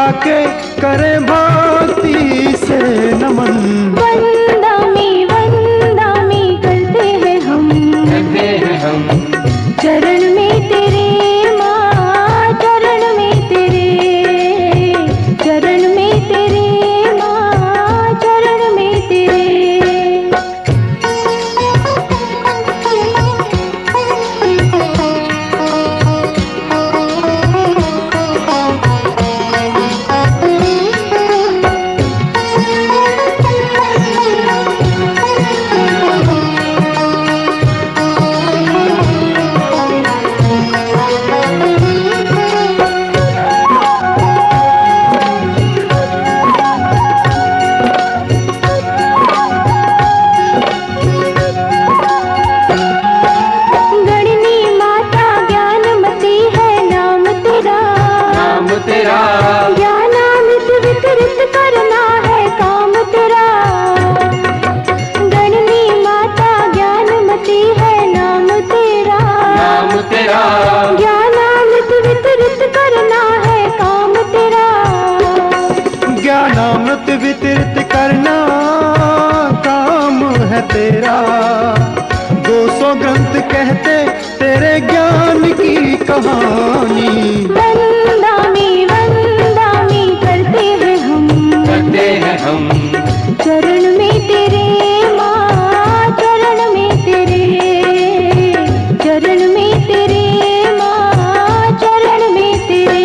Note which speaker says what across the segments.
Speaker 1: के करें भक्ति से नमन।
Speaker 2: वंदामी करते हैं हम, चरण में तेरे माँ, चरण में तेरे, चरण में तेरे माँ, चरण में तेरे। ज्ञानामृत वितरित करना है काम तेरा, गणनी माता ज्ञानमती है नाम तेरा, ज्ञानामृत वितरित करना है काम तेरा,
Speaker 1: ज्ञानामृत वितरित करना काम है तेरा। 200 ग्रंथ कहते तेरे ज्ञान की कहानी।
Speaker 2: वंदामी करते हैं हम, चरण में तेरे माँ, चरण में तेरे, चरण में तेरे माँ, चरण में तेरे।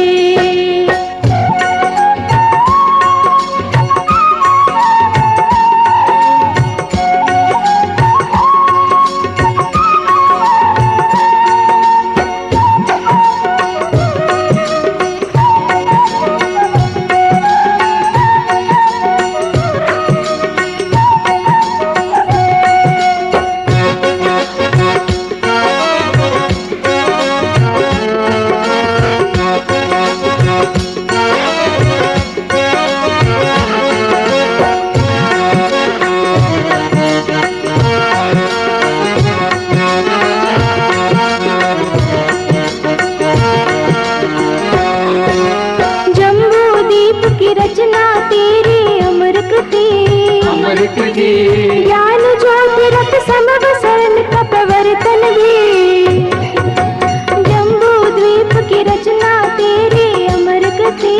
Speaker 2: रचना तेरी अमर कृति, ज्ञान ज्योति रथ समवसन का प्रवर्तन भी। जम्बू द्वीप की रचना तेरी अमर कृति,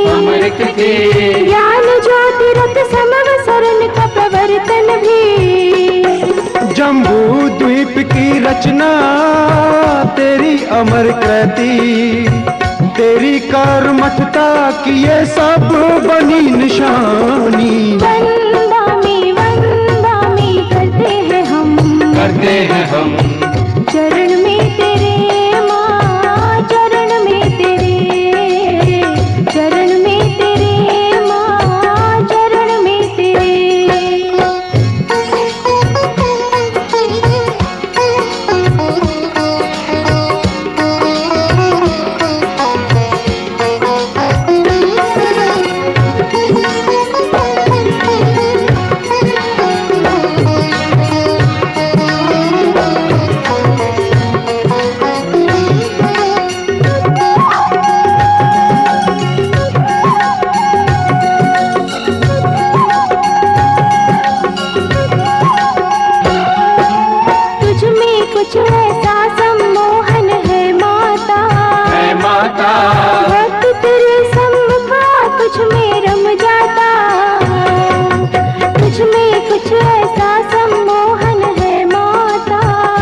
Speaker 2: ज्ञान ज्योति रथ समवसन का प्रवर्तन भी।
Speaker 1: जम्बू द्वीप की रचना तेरी अमर कृति, तेरी कर्मठता की ये सब बनी निशानी।
Speaker 2: वंदामी करते हैं हम, चरण में तेरे माँ, चरण में तेरे, चरण में तेरे माँ, चरण में तेरे। कुछ ऐसा सम्मोहन है माता, भक्त तेरे सम्मुखा तुझ में रम जाता। तुझ में कुछ ऐसा सम्मोहन है माता,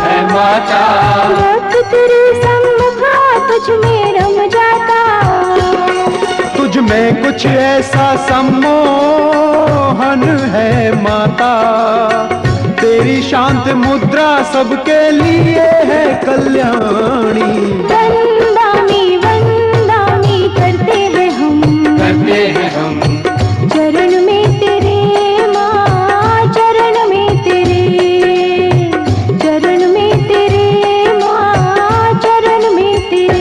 Speaker 2: भक्त तेरे सम्मुखा तुझ में रम जाता।
Speaker 1: तुझ में कुछ ऐसा सम्मोहन है माता, तेरी शांत मुद्रा सबके लिए है कल्याणी।
Speaker 2: वंदामी करते हैं हम, चरण में तेरे माँ, चरण में तेरे, चरण में तेरे माँ, चरण में तेरे।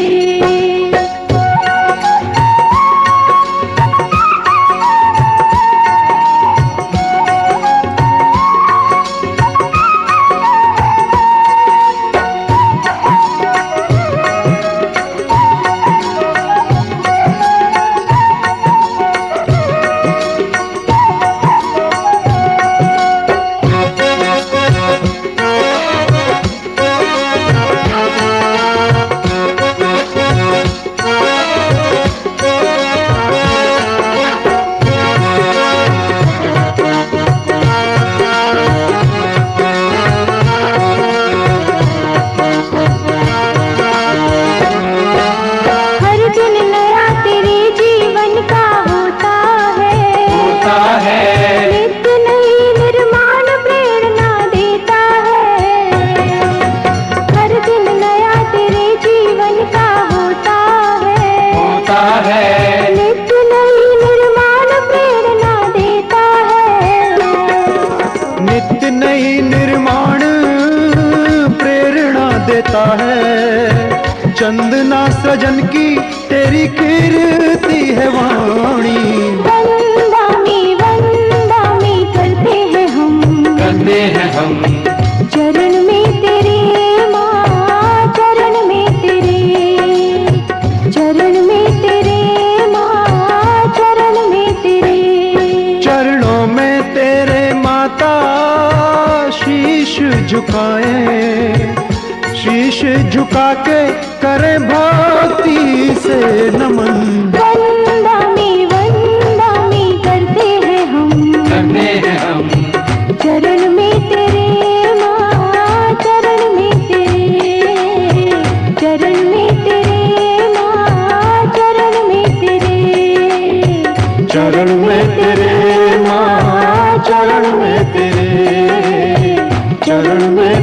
Speaker 1: झुकाएं, शीश झुका के करें भक्ति से नमन।
Speaker 2: वंदामी करते हैं हम चरण में तेरे माँ, चरण में तेरे, चरण में तेरे माँ, चरण में तेरे,
Speaker 1: चरण में तेरे माँ, चरण में तेरे, चरण में